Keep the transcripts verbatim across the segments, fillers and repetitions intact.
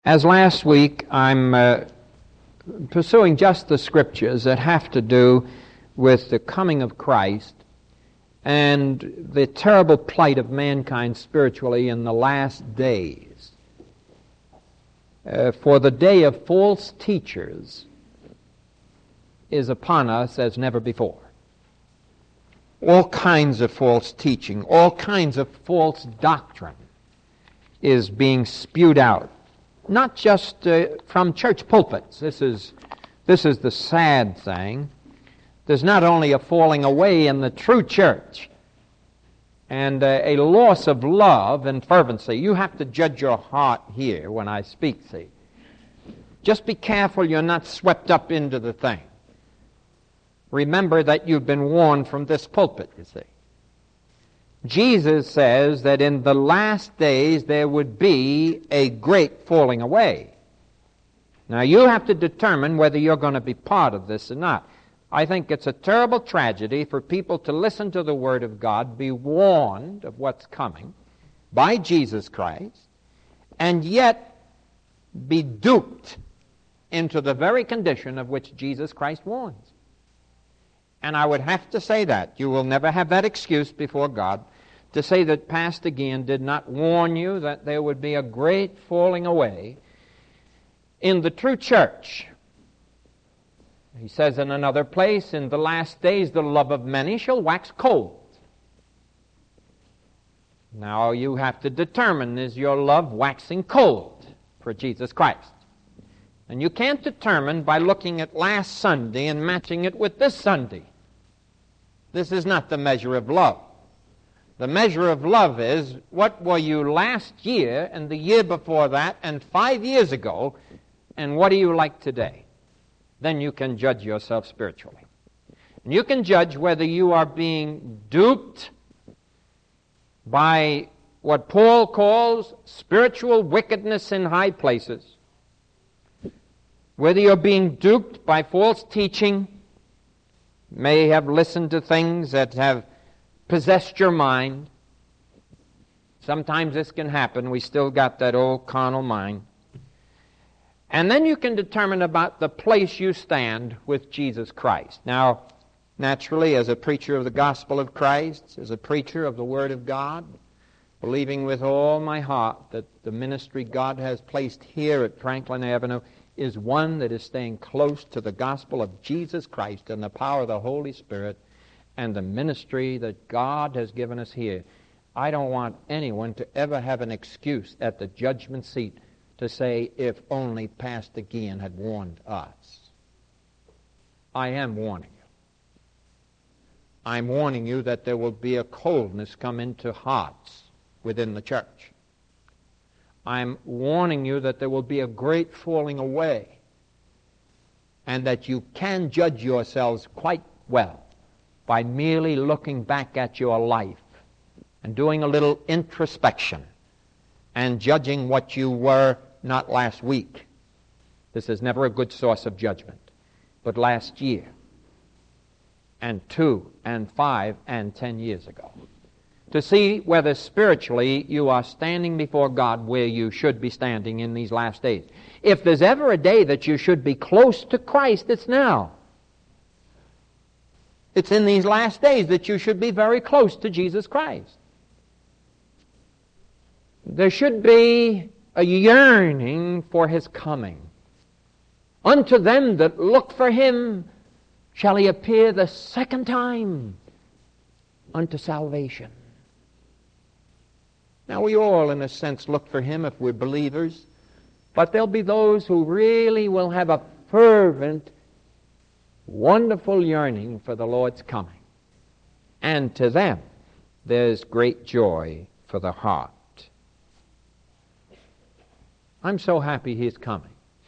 As last week, I'm uh, pursuing just the scriptures that have to do with the coming of Christ and the terrible plight of mankind spiritually in the last days. Uh, for the day of false teachers is upon us as never before. All kinds of false teaching, all kinds of false doctrine is being spewed out. Not just uh, from church pulpits. This is, this is the sad thing. There's not only a falling away in the true church and uh, a loss of love and fervency. You have to judge your heart here when I speak, see. Just be careful you're not swept up into the thing. Remember that you've been warned from this pulpit, you see. Jesus says that in the last days there would be a great falling away. Now you have to determine whether you're going to be part of this or not. I think it's a terrible tragedy for people to listen to the Word of God, be warned of what's coming by Jesus Christ, and yet be duped into the very condition of which Jesus Christ warns. And I would have to say that. You will never have that excuse before God to say that Pastor Gian did not warn you that there would be a great falling away in the true church. He says in another place, in the last days the love of many shall wax cold. Now you have to determine, is your love waxing cold for Jesus Christ? And you can't determine by looking at last Sunday and matching it with this Sunday. This is not the measure of love. The measure of love is, what were you last year and the year before that and five years ago, and what are you like today? Then you can judge yourself spiritually. And you can judge whether you are being duped by what Paul calls spiritual wickedness in high places, whether you're being duped by false teaching, may have listened to things that have possessed your mind. Sometimes this can happen. We still got that old carnal mind. And then you can determine about the place you stand with Jesus Christ. Now, naturally, as a preacher of the gospel of Christ, as a preacher of the Word of God, believing with all my heart that the ministry God has placed here at Franklin Avenue is one that is staying close to the gospel of Jesus Christ and the power of the Holy Spirit and the ministry that God has given us here. I don't want anyone to ever have an excuse at the judgment seat to say, if only Pastor Gian had warned us. I am warning you. I'm warning you that there will be a coldness come into hearts within the church. I'm warning you that there will be a great falling away and that you can judge yourselves quite well by merely looking back at your life and doing a little introspection and judging what you were not last week. This is never a good source of judgment, but last year and two and five and ten years ago, to see whether spiritually you are standing before God where you should be standing in these last days. If there's ever a day that you should be close to Christ, it's now. It's in these last days that you should be very close to Jesus Christ. There should be a yearning for His coming. Unto them that look for Him shall He appear the second time unto salvation. Now we all, in a sense, look for Him if we're believers, but there'll be those who really will have a fervent, wonderful yearning for the Lord's coming. And to them, there's great joy for the heart. I'm so happy He's coming.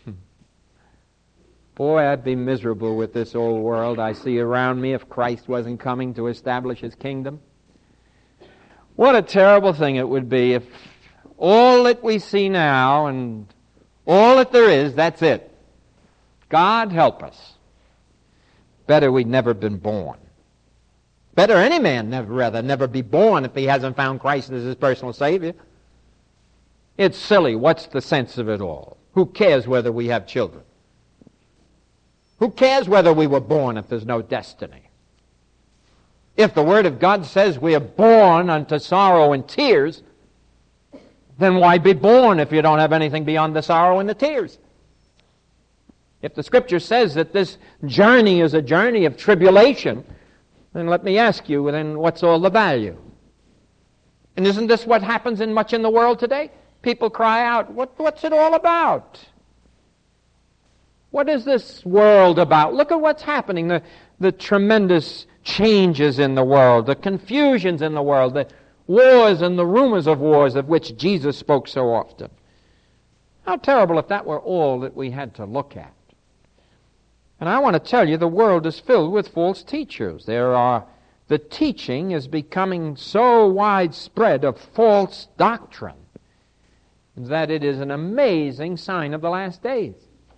Boy, I'd be miserable with this old world I see around me if Christ wasn't coming to establish His kingdom. What a terrible thing it would be if all that we see now and all that there is, that's it. God help us. Better we'd never been born. Better any man never rather never be born if he hasn't found Christ as his personal Savior. It's silly. What's the sense of it all? Who cares whether we have children? Who cares whether we were born if there's no destiny? If the Word of God says we are born unto sorrow and tears, then why be born if you don't have anything beyond the sorrow and the tears? If the Scripture says that this journey is a journey of tribulation, then let me ask you, then what's all the value? And isn't this what happens in much in the world today? People cry out, what, what's it all about? What is this world about? Look at what's happening, the, the tremendous changes in the world, the confusions in the world, the wars and the rumors of wars of which Jesus spoke so often. How terrible if that were all that we had to look at. And I want to tell you, the world is filled with false teachers. There are, the teaching is becoming so widespread of false doctrine that it is an amazing sign of the last days.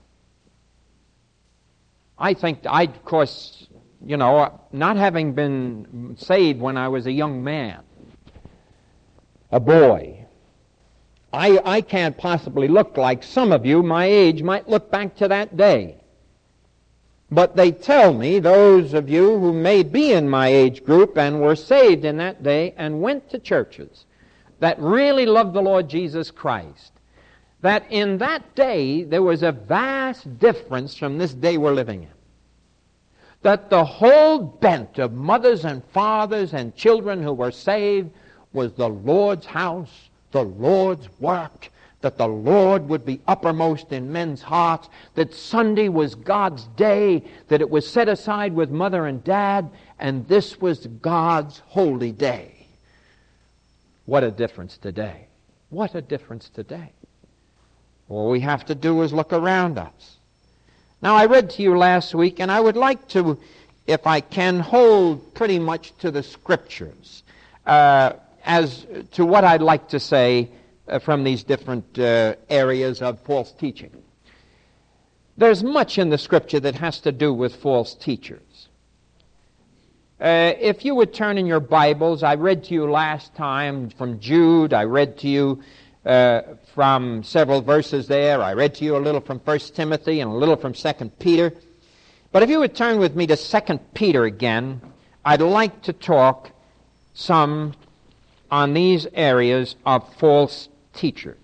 I think, I, of course, you know, not having been saved when I was a young man, a boy, I, I can't possibly look like some of you my age might look back to that day. But they tell me, those of you who may be in my age group and were saved in that day and went to churches that really loved the Lord Jesus Christ, that in that day there was a vast difference from this day we're living in. That the whole bent of mothers and fathers and children who were saved was the Lord's house, the Lord's work, that the Lord would be uppermost in men's hearts, that Sunday was God's day, that it was set aside with mother and dad, and this was God's holy day. What a difference today. What a difference today. All we have to do is look around us. Now, I read to you last week, and I would like to, if I can, hold pretty much to the Scriptures uh, as to what I'd like to say uh, from these different uh, areas of false teaching. There's much in the Scripture that has to do with false teachers. Uh, if you would turn in your Bibles, I read to you last time from Jude, I read to you uh, from several verses there, I read to you a little from First Timothy and a little from Second Peter. But if you would turn with me to Second Peter again, I'd like to talk some on these areas of false teachers.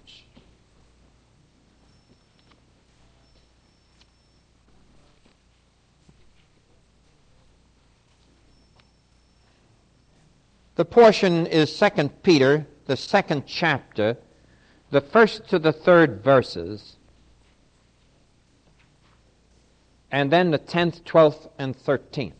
The portion is Second Peter, the second chapter, the first to the third verses, and then the tenth, twelfth, and thirteenth.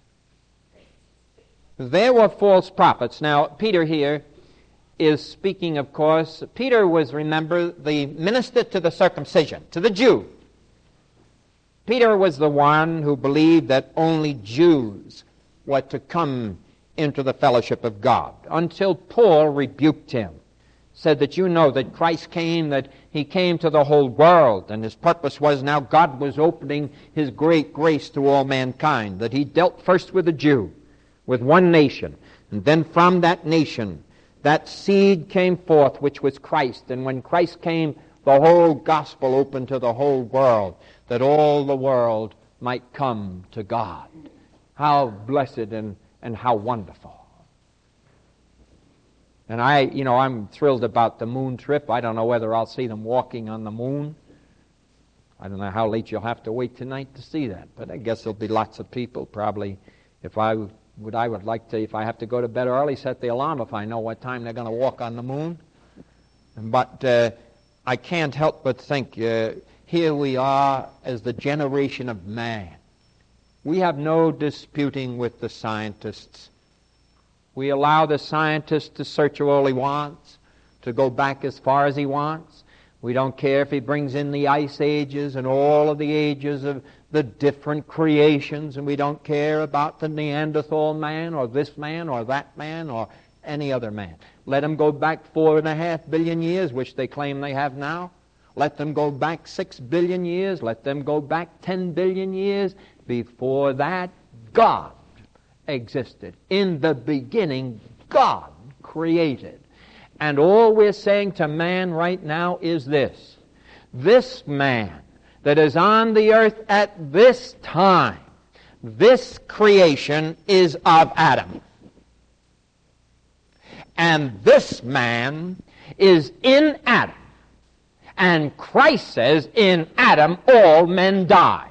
There were false prophets. Now, Peter here is speaking, of course. Peter was, remember, the minister to the circumcision, to the Jew. Peter was the one who believed that only Jews were to come into the fellowship of God, until Paul rebuked him, said that you know that Christ came, that he came to the whole world, and his purpose was now God was opening his great grace to all mankind, that he dealt first with the Jew, with one nation, and then from that nation, that seed came forth, which was Christ, and when Christ came, the whole gospel opened to the whole world, that all the world might come to God. How blessed and And how wonderful. And I, you know, I'm thrilled about the moon trip. I don't know whether I'll see them walking on the moon. I don't know how late you'll have to wait tonight to see that. But I guess there'll be lots of people. Probably, if I would, I would like to, if I have to go to bed early, set the alarm if I know what time they're going to walk on the moon. But uh, I can't help but think, uh, here we are as the generation of man. We have no disputing with the scientists. We allow the scientist to search all he wants, to go back as far as he wants. We don't care if he brings in the ice ages and all of the ages of the different creations, and we don't care about the Neanderthal man or this man or that man or any other man. Let them go back four and a half billion years, which they claim they have now. Let them go back six billion years. Let them go back ten billion years. Before that, God existed. In the beginning, God created. And all we're saying to man right now is this, This man that is on the earth at this time, this creation is of Adam. And this man is in Adam. And Christ says, in Adam all men die.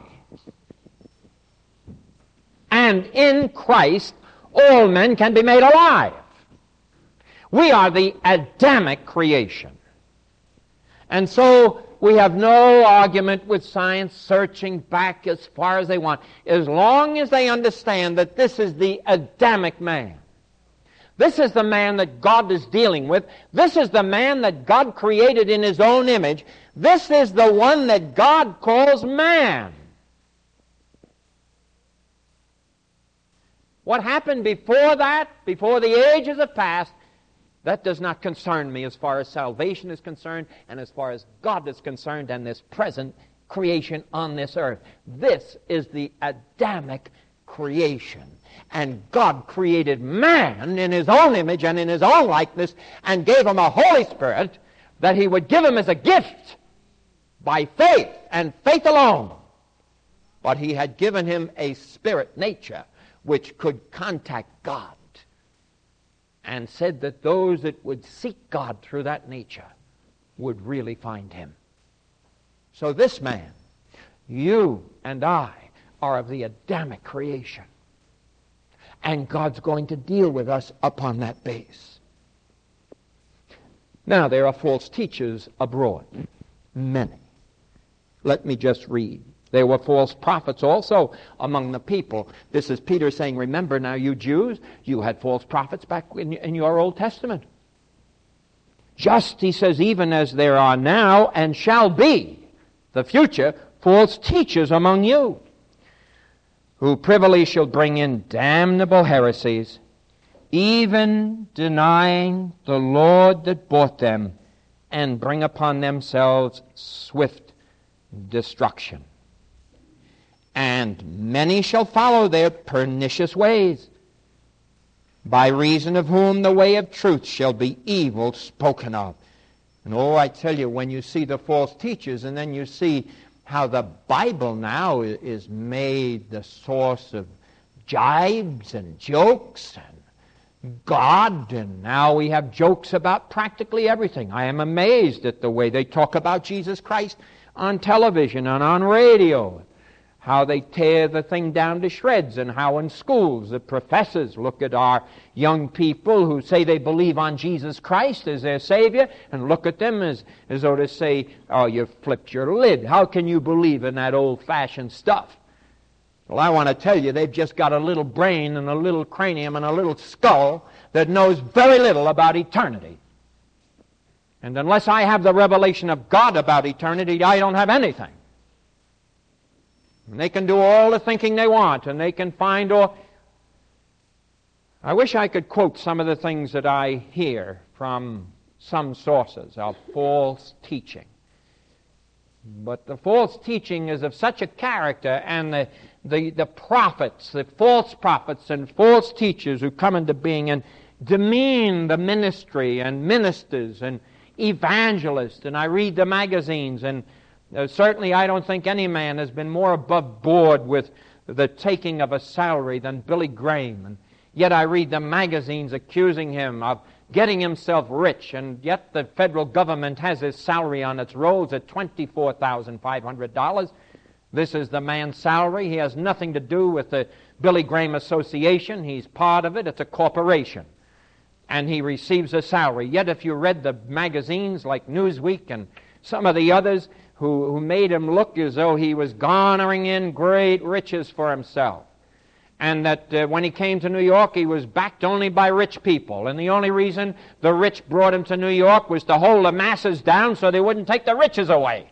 And in Christ all men can be made alive. We are the Adamic creation. And so we have no argument with science searching back as far as they want, as long as they understand that this is the Adamic man. This is the man that God is dealing with. This is the man that God created in His own image. This is the one that God calls man. What happened before that, before the ages have passed, that does not concern me as far as salvation is concerned and as far as God is concerned and this present creation on this earth. This is the Adamic creation. And God created man in His own image and in His own likeness and gave him a Holy Spirit that He would give him as a gift by faith and faith alone. But He had given him a spirit nature which could contact God, and said that those that would seek God through that nature would really find Him. So this man, you and I, are of the Adamic creation. And God's going to deal with us upon that base. Now, there are false teachers abroad. Many. Let me just read. There were false prophets also among the people. This is Peter saying, remember now, you Jews, you had false prophets back in, in your Old Testament. Just, he says, even as there are now and shall be, the future, false teachers among you, who privily shall bring in damnable heresies, even denying the Lord that bought them, and bring upon themselves swift destruction. And many shall follow their pernicious ways, by reason of whom the way of truth shall be evil spoken of. And oh, I tell you, when you see the false teachers, and then you see how the Bible now is made the source of jibes and jokes and God, and now we have jokes about practically everything. I am amazed at the way they talk about Jesus Christ on television and on radio, how they tear the thing down to shreds, and how in schools the professors look at our young people who say they believe on Jesus Christ as their Savior and look at them as, as though to say, oh, you've flipped your lid. How can you believe in that old-fashioned stuff? Well, I want to tell you, they've just got a little brain and a little cranium and a little skull that knows very little about eternity. And unless I have the revelation of God about eternity, I don't have anything. And they can do all the thinking they want, and they can find all... I wish I could quote some of the things that I hear from some sources of false teaching. But the false teaching is of such a character, and the, the, the prophets, the false prophets and false teachers who come into being and demean the ministry and ministers and evangelists, and I read the magazines, and Uh, certainly I don't think any man has been more above board with the taking of a salary than Billy Graham. And yet I read the magazines accusing him of getting himself rich, and yet the federal government has his salary on its rolls at twenty-four thousand five hundred dollars. This is the man's salary. He has nothing to do with the Billy Graham Association. He's part of it. It's a corporation. And he receives a salary. Yet if you read the magazines like Newsweek and some of the others, Who, who made him look as though he was garnering in great riches for himself. And that uh, when he came to New York, he was backed only by rich people. And the only reason the rich brought him to New York was to hold the masses down so they wouldn't take the riches away.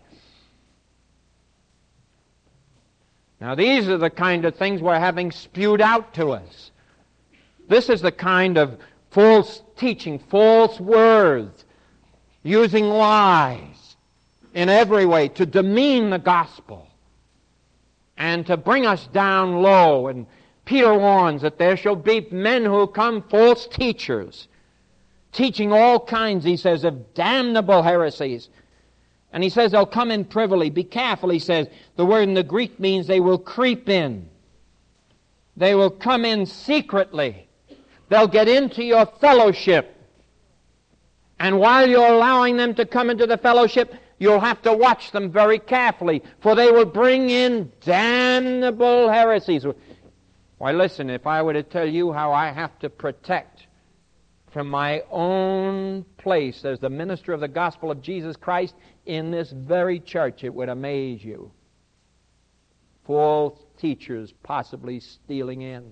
Now, these are the kind of things we're having spewed out to us. This is the kind of false teaching, false words, using lies in every way to demean the gospel and to bring us down low. And Peter warns that there shall be men who come, false teachers, teaching all kinds, he says, of damnable heresies, And he says they'll come in privily. Be careful, he says. The word in the Greek means they will creep in. They will come in secretly. They'll get into your fellowship. And while you're allowing them to come into the fellowship, you'll have to watch them very carefully, for they will bring in damnable heresies. Why, listen, if I were to tell you how I have to protect from my own place as the minister of the gospel of Jesus Christ in this very church, it would amaze you. False teachers possibly stealing in.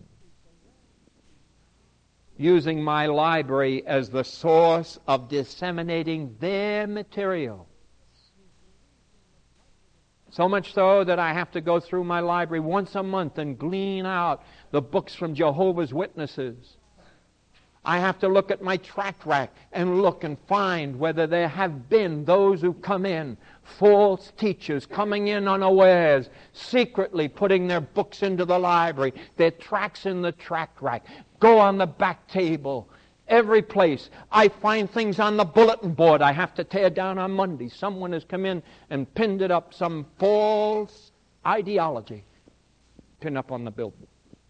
Using my library as the source of disseminating their material. So much so that I have to go through my library once a month and glean out the books from Jehovah's Witnesses. I have to look at my tract rack and look and find whether there have been those who come in, false teachers coming in unawares, secretly putting their books into the library, their tracts in the tract rack, go on the back table. Every place. I find things on the bulletin board I have to tear down on Monday. Someone has come in and pinned it up, some false ideology pinned up on the billboard.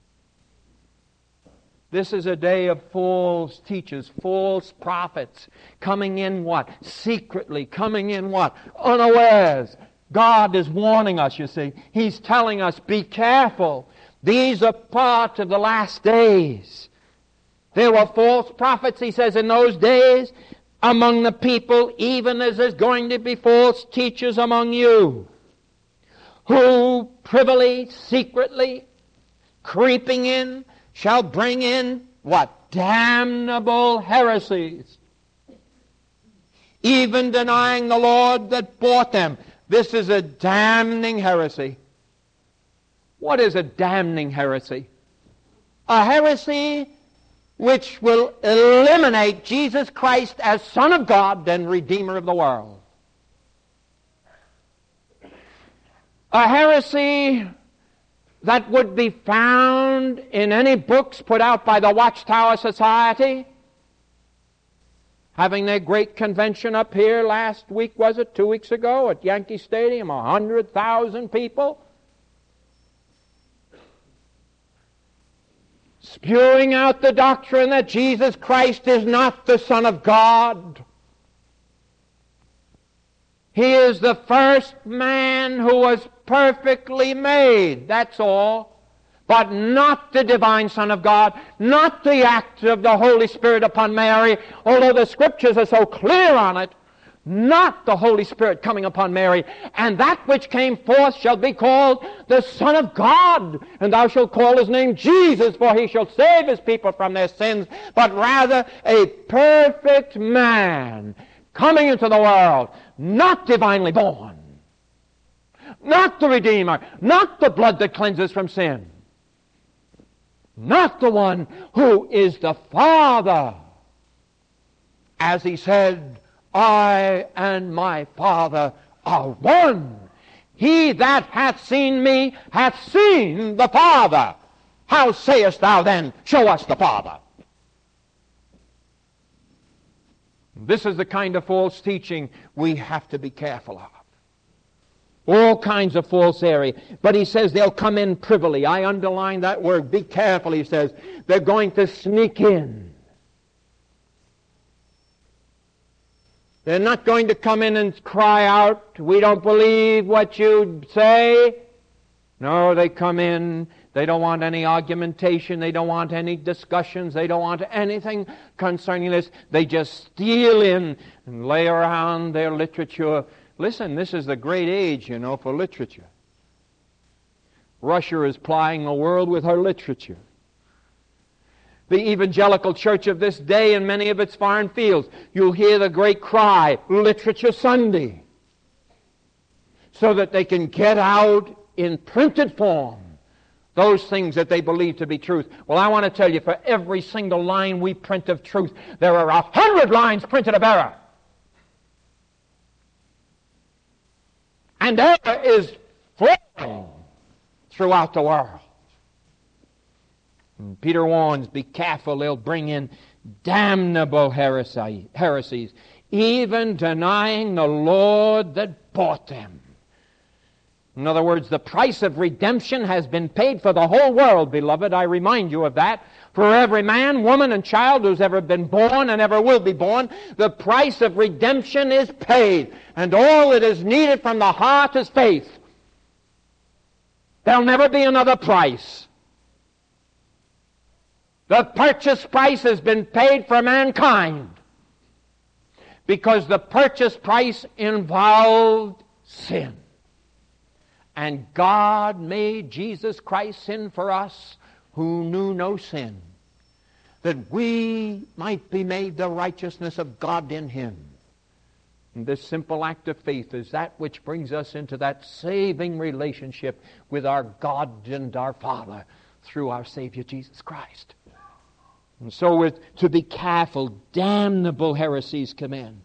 This is a day of false teachers, false prophets, coming in what? Secretly, coming in what? Unawares. God is warning us, you see. He's telling us, be careful. These are part of the last days. There were false prophets, he says, in those days among the people, even as there's going to be false teachers among you, who privily, secretly, creeping in, shall bring in what? Damnable heresies. Even denying the Lord that bought them. This is a damning heresy. What is a damning heresy? A heresy which will eliminate Jesus Christ as Son of God and Redeemer of the world. A heresy that would be found in any books put out by the Watchtower Society, having their great convention up here last week, was it, two weeks ago, at Yankee Stadium, a hundred thousand people, spewing out the doctrine that Jesus Christ is not the Son of God. He is the first man who was perfectly made, that's all, but not the divine Son of God, not the act of the Holy Spirit upon Mary, although the Scriptures are so clear on it, not the Holy Spirit coming upon Mary. And that which came forth shall be called the Son of God, and thou shalt call his name Jesus, for he shall save his people from their sins, but rather a perfect man coming into the world, not divinely born, not the Redeemer, not the blood that cleanses from sin, not the one who is the Father, as he said, I and my Father are one. He that hath seen me hath seen the Father. How sayest thou then, show us the Father? This is the kind of false teaching we have to be careful of. All kinds of false error. But he says they'll come in privily. I underline that word. Be careful, he says. They're going to sneak in. They're not going to come in and cry out, we don't believe what you say. No, they come in. They don't want any argumentation. They don't want any discussions. They don't want anything concerning this. They just steal in and lay around their literature. Listen, this is the great age, you know, for literature. Russia is plying the world with her literature. The evangelical church of this day in many of its foreign fields, you'll hear the great cry, Literature Sunday, so that they can get out in printed form those things that they believe to be truth. Well, I want to tell you, for every single line we print of truth, there are a hundred lines printed of error. And error is flowing throughout the world. And Peter warns, be careful, they'll bring in damnable heresy, heresies, even denying the Lord that bought them. In other words, the price of redemption has been paid for the whole world, beloved. I remind you of that. For every man, woman, and child who's ever been born and ever will be born, the price of redemption is paid. And all that is needed from the heart is faith. There'll never be another price. The purchase price has been paid for mankind because the purchase price involved sin. And God made Jesus Christ sin for us who knew no sin, that we might be made the righteousness of God in Him. And this simple act of faith is that which brings us into that saving relationship with our God and our Father through our Savior Jesus Christ. And so we're to be careful. Damnable heresies come in.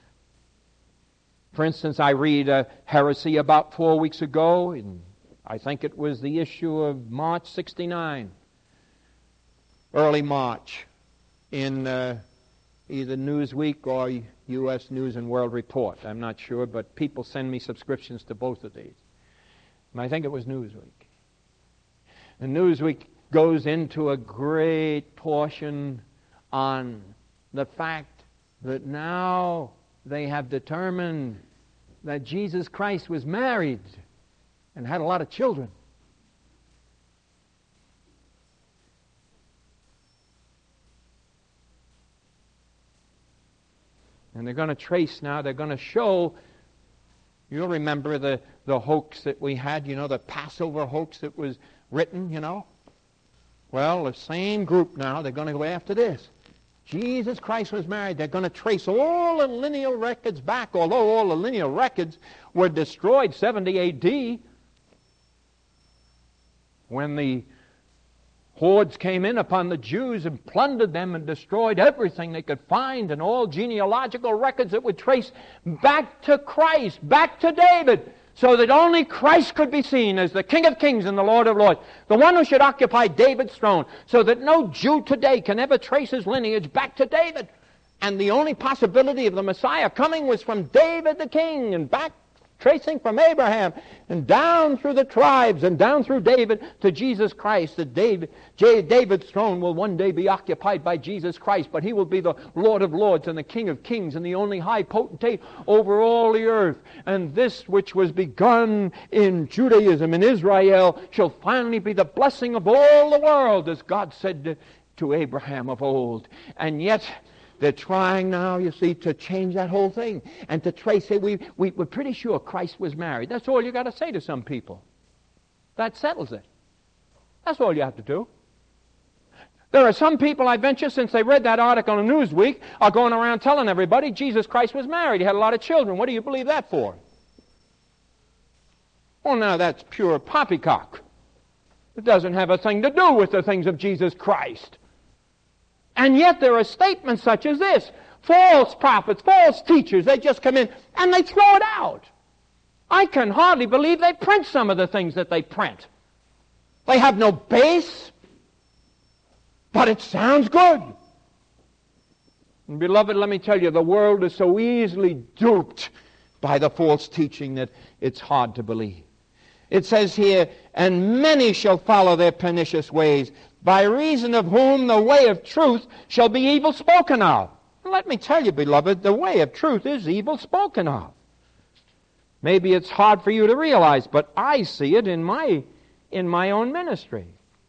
For instance, I read a heresy about four weeks ago, and I think it was the issue of March sixty-nine, early March, in uh, either Newsweek or U S News and World Report. I'm not sure, but people send me subscriptions to both of these. And I think it was Newsweek. And Newsweek goes into a great portion on the fact that now they have determined that Jesus Christ was married and had a lot of children. And they're going to trace now, they're going to show, you'll remember the, the hoax that we had, you know, the Passover hoax that was written, you know. Well, the same group now, they're going to go after this. Jesus Christ was married. They're going to trace all the lineal records back, although all the lineal records were destroyed seventy A D when the hordes came in upon the Jews and plundered them and destroyed everything they could find, and all genealogical records that would trace back to Christ, back to David, so that only Christ could be seen as the King of Kings and the Lord of Lords, the one who should occupy David's throne, so that no Jew today can ever trace his lineage back to David. And the only possibility of the Messiah coming was from David the king, and back tracing from Abraham and down through the tribes and down through David to Jesus Christ. That David, David's throne will one day be occupied by Jesus Christ, but he will be the Lord of Lords and the King of Kings and the only high potentate over all the earth. And this which was begun in Judaism and Israel shall finally be the blessing of all the world, as God said to, to Abraham of old. And yet they're trying now, you see, to change that whole thing and to trace it. We, we, we're pretty sure Christ was married. That's all you got to say to some people. That settles it. That's all you have to do. There are some people, I venture, since they read that article in Newsweek, are going around telling everybody Jesus Christ was married. He had a lot of children. What do you believe that for? Well, now that's pure poppycock. It doesn't have a thing to do with the things of Jesus Christ. And yet there are statements such as this. False prophets, false teachers, they just come in and they throw it out. I can hardly believe they print some of the things that they print. They have no base, but it sounds good. And beloved, let me tell you, the world is so easily duped by the false teaching that it's hard to believe. It says here, and many shall follow their pernicious ways, by reason of whom the way of truth shall be evil spoken of. Let me tell you, beloved, the way of truth is evil spoken of. Maybe it's hard for you to realize, but I see it in my, in my own ministry.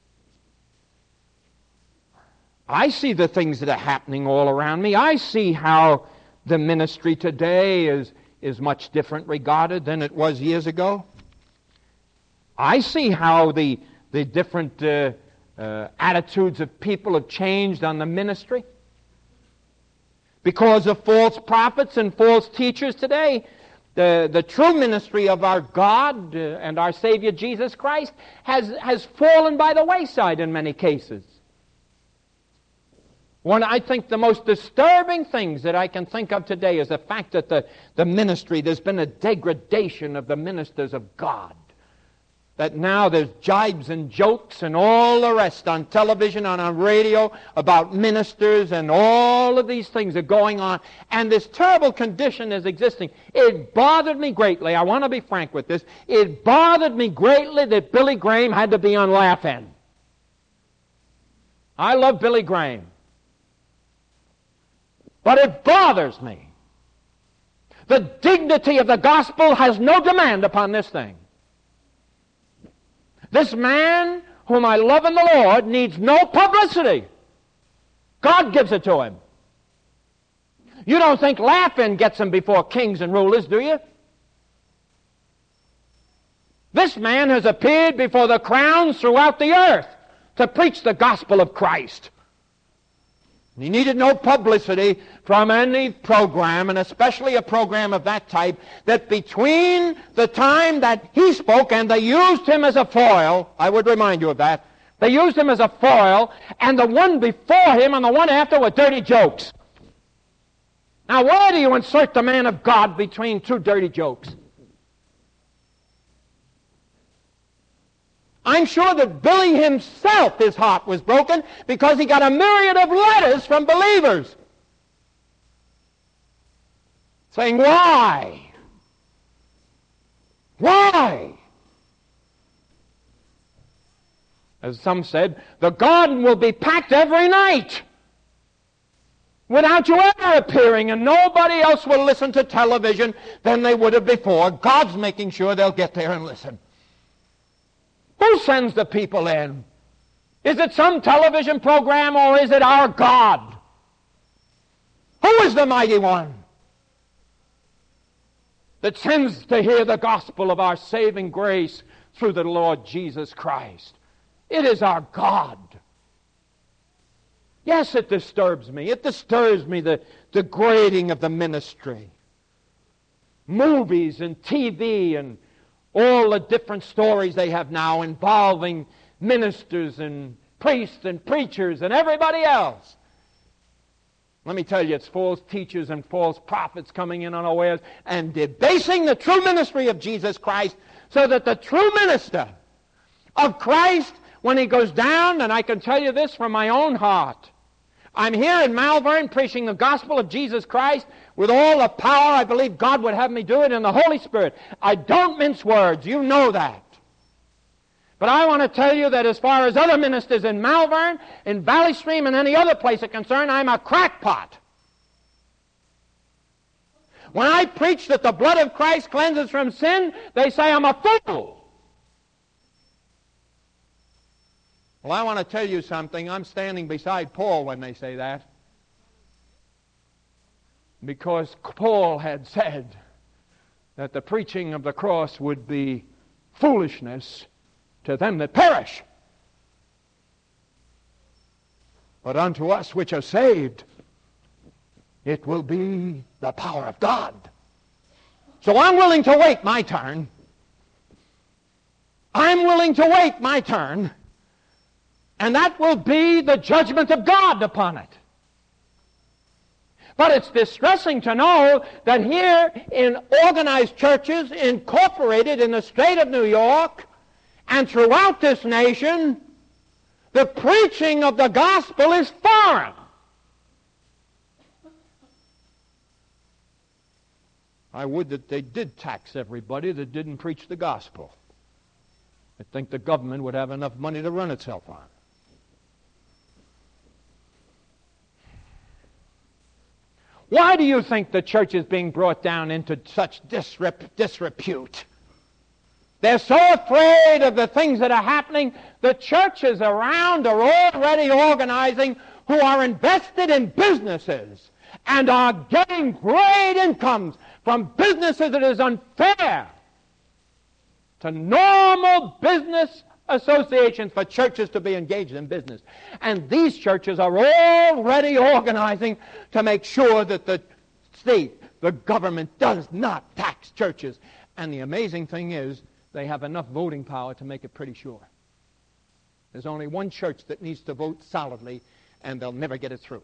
I see the things that are happening all around me. I see how the ministry today is, is much different regarded than it was years ago. I see how the, the different uh, uh, attitudes of people have changed on the ministry. Because of false prophets and false teachers today, the, the true ministry of our God uh, and our Savior Jesus Christ has, has fallen by the wayside in many cases. One, I think the most disturbing things that I can think of today is the fact that the, the ministry, there's been a degradation of the ministers of God. that now there's jibes and jokes and all the rest on television and on radio about ministers, and all of these things are going on, and this terrible condition is existing. It bothered me greatly. I want to be frank with this. It bothered me greatly that Billy Graham had to be on Laugh-In. I love Billy Graham. But it bothers me. The dignity of the gospel has no demand upon this thing. This man, whom I love in the Lord, needs no publicity. God gives it to him. You don't think Laugh-In gets him before kings and rulers, do you? This man has appeared before the crowns throughout the earth to preach the gospel of Christ. He needed no publicity from any program, and especially a program of that type, that between the time that he spoke and they used him as a foil, I would remind you of that, they used him as a foil, and the one before him and the one after were dirty jokes. Now, why do you insert the man of God between two dirty jokes? I'm sure that Billy himself, his heart was broken because he got a myriad of letters from believers saying, why? Why? As some said, the garden will be packed every night without you ever appearing, and nobody else will listen to television than they would have before. God's making sure they'll get there and listen. Who sends the people in? Is it some television program, or is it our God? Who is the mighty one that sends to hear the gospel of our saving grace through the Lord Jesus Christ? It is our God. Yes, it disturbs me. It disturbs me, the degrading of the ministry. Movies and T V and all the different stories they have now involving ministers and priests and preachers and everybody else. Let me tell you, it's false teachers and false prophets coming in unawares and debasing the true ministry of Jesus Christ, so that the true minister of Christ, when he goes down, and I can tell you this from my own heart, I'm here in Malvern preaching the gospel of Jesus Christ with all the power I believe God would have me do it in the Holy Spirit. I don't mince words. You know that. But I want to tell you that as far as other ministers in Malvern, in Valley Stream, and any other place are concerned, I'm a crackpot. When I preach that the blood of Christ cleanses from sin, they say I'm a fool. Well, I want to tell you something. I'm standing beside Paul when they say that. Because Paul had said that the preaching of the cross would be foolishness to them that perish. But unto us which are saved, it will be the power of God. So I'm willing to wait my turn. I'm willing to wait my turn. And that will be the judgment of God upon it. But it's distressing to know that here in organized churches incorporated in the state of New York and throughout this nation, the preaching of the gospel is foreign. I would that they did tax everybody that didn't preach the gospel. I think the government would have enough money to run itself on. Why do you think the church is being brought down into such disrep- disrepute? They're so afraid of the things that are happening. The churches around are already organizing who are invested in businesses and are getting great incomes from businesses that is unfair to normal business associations for churches to be engaged in business. And these churches are already organizing to make sure that the state, the government, does not tax churches. And the amazing thing is, they have enough voting power to make it pretty sure. There's only one church that needs to vote solidly, and they'll never get it through.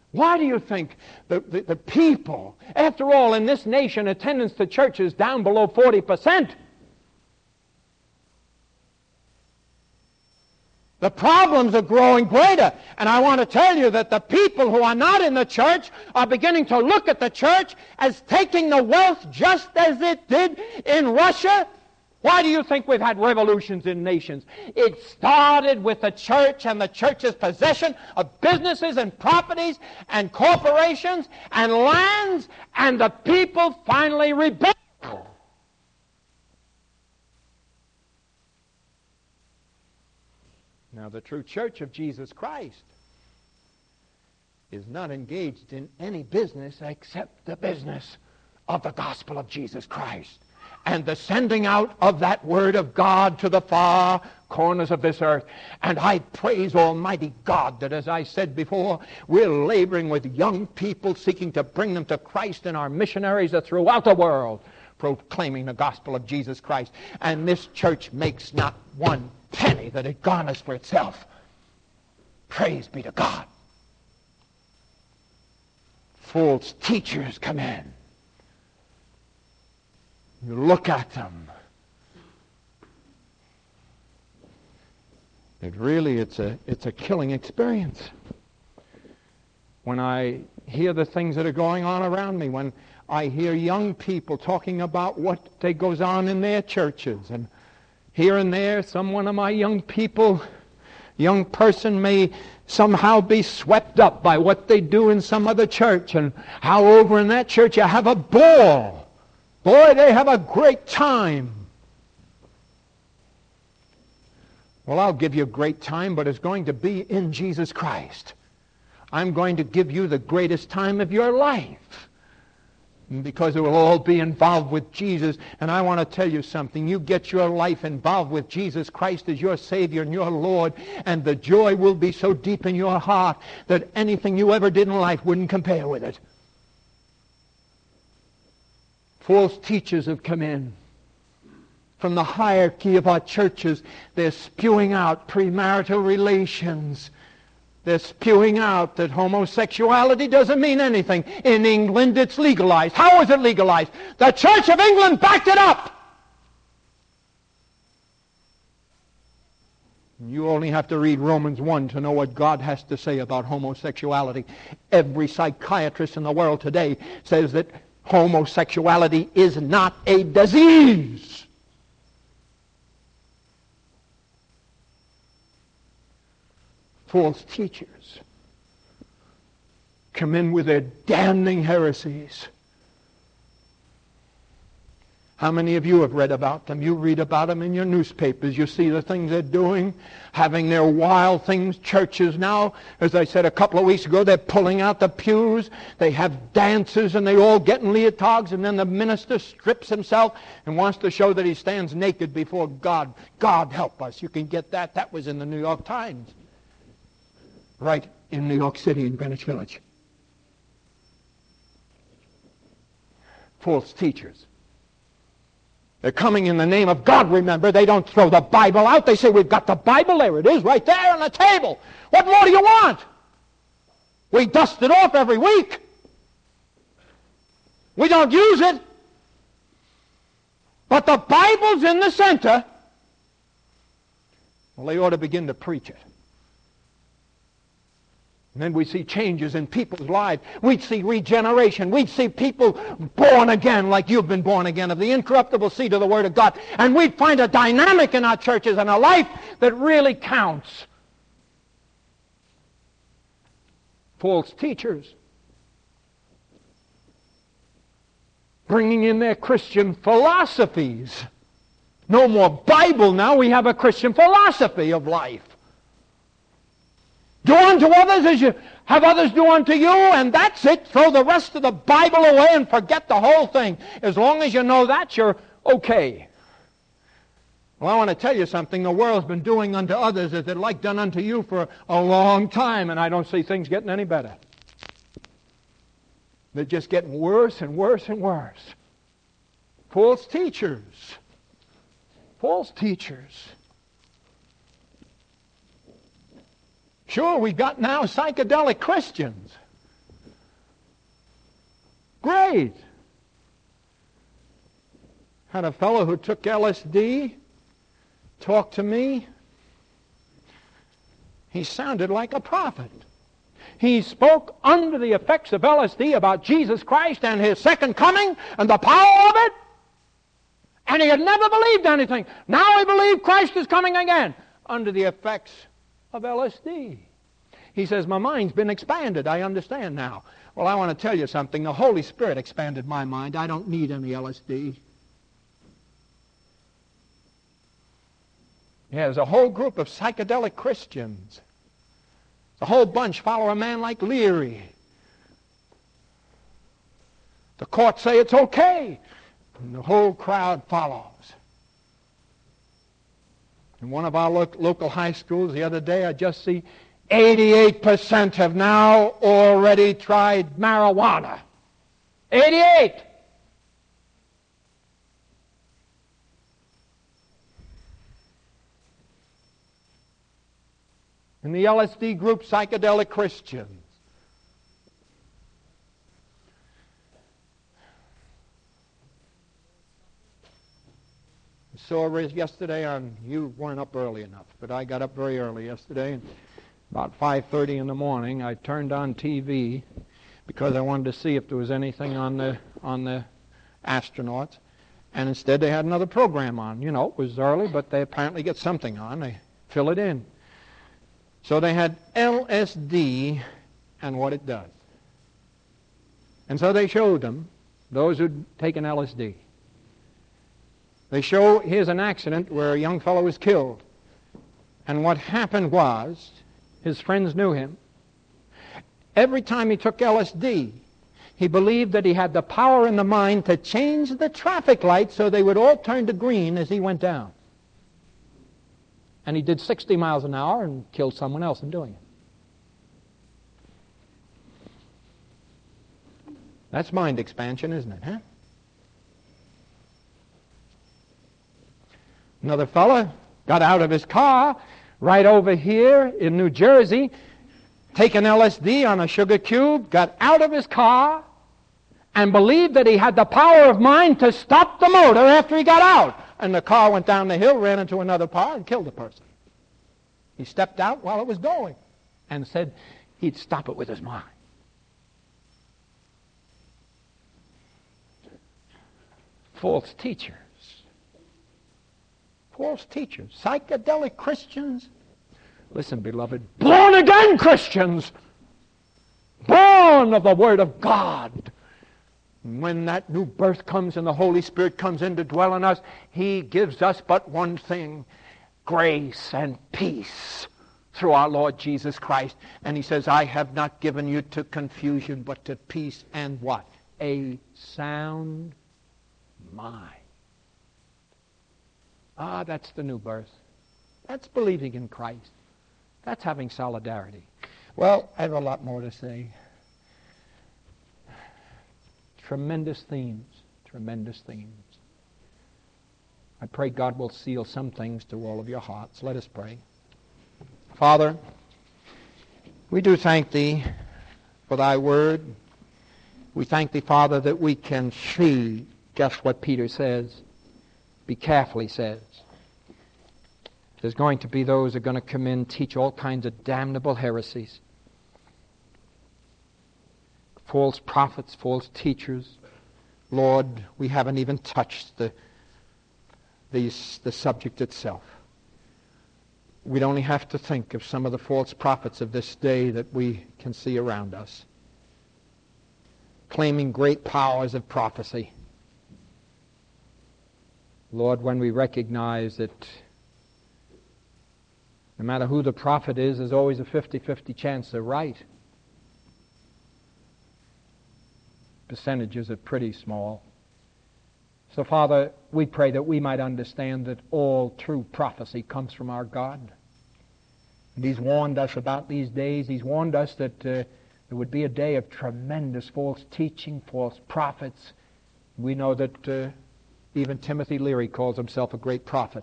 Why do you think the, the, the people, after all, in this nation, attendance to church is down below forty percent? The problems are growing greater. And I want to tell you that the people who are not in the church are beginning to look at the church as taking the wealth just as it did in Russia. Why do you think we've had revolutions in nations? It started with the church and the church's possession of businesses and properties and corporations and lands, and the people finally rebelled. Now, the true church of Jesus Christ is not engaged in any business except the business of the gospel of Jesus Christ and the sending out of that word of God to the far corners of this earth. And I praise Almighty God that, as I said before, we're laboring with young people, seeking to bring them to Christ, and our missionaries are throughout the world proclaiming the gospel of Jesus Christ. And this church makes not one penny that it garners for itself. Praise be to God. False teachers come in. You look at them. It really, it's a, it's a killing experience. When I hear the things that are going on around me, when I hear young people talking about what they goes on in their churches, and here and there, some one of my young people, young person may somehow be swept up by what they do in some other church, and how over in that church you have a ball. Boy, they have a great time. Well, I'll give you a great time, but it's going to be in Jesus Christ. I'm going to give you the greatest time of your life, because it will all be involved with Jesus. And I want to tell you something. You get your life involved with Jesus Christ as your Savior and your Lord, and the joy will be so deep in your heart that anything you ever did in life wouldn't compare with it. False teachers have come in. From the hierarchy of our churches, they're spewing out premarital relations. They're spewing out that homosexuality doesn't mean anything. In England, it's legalized. How is it legalized? The Church of England backed it up. You only have to read Romans one to know what God has to say about homosexuality. Every psychiatrist in the world today says that homosexuality is not a disease. False teachers come in with their damning heresies. How many of you have read about them? You read about them in your newspapers. You see the things they're doing, having their wild things. Churches now, as I said a couple of weeks ago, they're pulling out the pews. They have dances, and they all get in leotards, and then the minister strips himself and wants to show that he stands naked before God. God help us. You can get that. That was in the New York Times. Right in New York City, in Greenwich Village. False teachers. They're coming in the name of God, remember. They don't throw the Bible out. They say, we've got the Bible. There it is, right there on the table. What more do you want? We dust it off every week. We don't use it. But the Bible's in the center. Well, they ought to begin to preach it. And then we see changes in people's lives. We'd see regeneration. We'd see people born again like you've been born again, of the incorruptible seed of the Word of God. And we'd find a dynamic in our churches and a life that really counts. False teachers bringing in their Christian philosophies. No more Bible now. We have a Christian philosophy of life. Do unto others as you have others do unto you, and that's it. Throw the rest of the Bible away and forget the whole thing. As long as you know that, you're okay. Well, I want to tell you something. The world's been doing unto others as it like done unto you for a long time, and I don't see things getting any better. They're just getting worse and worse and worse. False teachers. False teachers. Sure, we got now psychedelic Christians. Great. Had a fellow who took L S D talk to me. He sounded like a prophet. He spoke under the effects of L S D about Jesus Christ and His second coming and the power of it. And he had never believed anything. Now he believed Christ is coming again under the effects of L S D. He says, my mind's been expanded. I understand now. Well, I want to tell you something. The Holy Spirit expanded my mind. I don't need any L S D. Yeah, there's a whole group of psychedelic Christians. The whole bunch follow a man like Leary. The courts say it's okay, and the whole crowd follows. In one of our lo- local high schools the other day, I just see eighty-eight percent have now already tried marijuana. eighty-eight! In the L S D group, psychedelic Christians. I saw yesterday on, you weren't up early enough, but I got up very early yesterday, and about five thirty in the morning, I turned on T V because I wanted to see if there was anything on the on the astronauts, and instead they had another program on. You know, it was early, but they apparently get something on. They fill it in. So they had L S D and what it does. And so they showed them, those who'd taken L S D. They show, here's an accident where a young fellow was killed. And what happened was, his friends knew him. Every time he took L S D, he believed that he had the power in the mind to change the traffic lights so they would all turn to green as he went down. And he did sixty miles an hour and killed someone else in doing it. That's mind expansion, isn't it, huh? Another fella got out of his car right over here in New Jersey, taken L S D on a sugar cube, got out of his car, and believed that he had the power of mind to stop the motor after he got out. And the car went down the hill, ran into another car, and killed the person. He stepped out while it was going and said he'd stop it with his mind. False teachers. False teachers. Psychedelic Christians. Listen, beloved, born-again Christians. Born of the Word of God. When that new birth comes and the Holy Spirit comes in to dwell in us, He gives us but one thing: grace and peace through our Lord Jesus Christ. And He says, I have not given you to confusion, but to peace and what? A sound mind. Ah, that's the new birth. That's believing in Christ. That's having solidarity. Well, I have a lot more to say. Tremendous themes. Tremendous themes. I pray God will seal some things to all of your hearts. Let us pray. Father, we do thank Thee for Thy Word. We thank Thee, Father, that we can see just what Peter says. Be careful, he says. There's going to be those who are going to come in, teach all kinds of damnable heresies. False prophets, false teachers. Lord, we haven't even touched the, the, the subject itself. We'd only have to think of some of the false prophets of this day that we can see around us, claiming great powers of prophecy. Lord, when we recognize that no matter who the prophet is, there's always a fifty-fifty chance they're right. Percentages are pretty small. So, Father, we pray that we might understand that all true prophecy comes from our God. And He's warned us about these days. He's warned us that uh, there would be a day of tremendous false teaching, false prophets. We know that uh, even Timothy Leary calls himself a great prophet.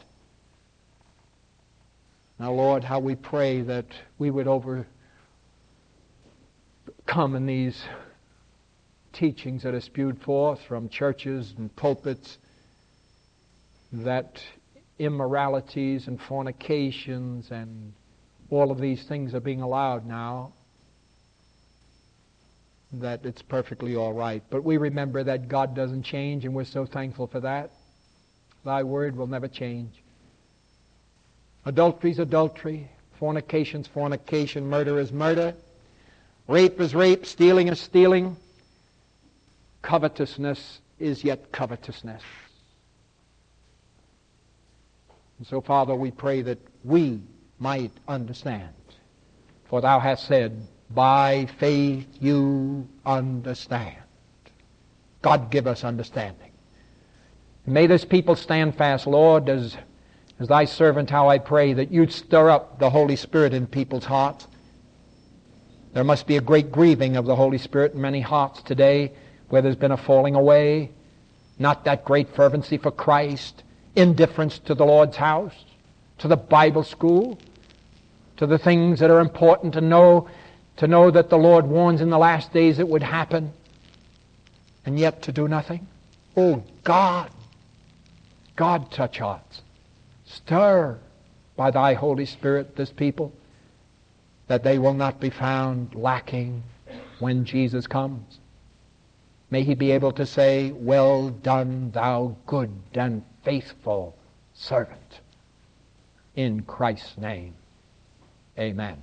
Now, Lord, how we pray that we would overcome in these teachings that are spewed forth from churches and pulpits that immoralities and fornications and all of these things are being allowed now, that it's perfectly all right. But we remember that God doesn't change, and we're so thankful for that. Thy word will never change. Adultery is adultery. Fornication is fornication. Murder is murder. Rape is rape. Stealing is stealing. Covetousness is yet covetousness. And so, Father, we pray that we might understand. For Thou hast said, by faith you understand. God, give us understanding. May this people stand fast, Lord, as, as Thy servant, how I pray that You'd stir up the Holy Spirit in people's hearts. There must be a great grieving of the Holy Spirit in many hearts today where there's been a falling away, not that great fervency for Christ, indifference to the Lord's house, to the Bible school, to the things that are important to know, to know that the Lord warns in the last days it would happen, and yet to do nothing. Oh God, God, touch hearts. Stir by Thy Holy Spirit this people, that they will not be found lacking when Jesus comes. May He be able to say, well done, thou good and faithful servant. In Christ's name, amen.